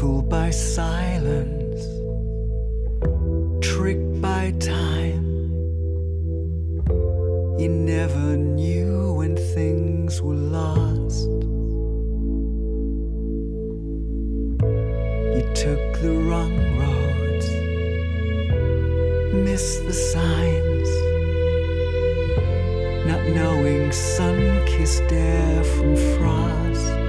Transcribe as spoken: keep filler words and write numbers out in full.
fooled by silence, tricked by time. You never knew when things were lost. You took the wrong roads, missed the signs, not knowing sun-kissed air from frost.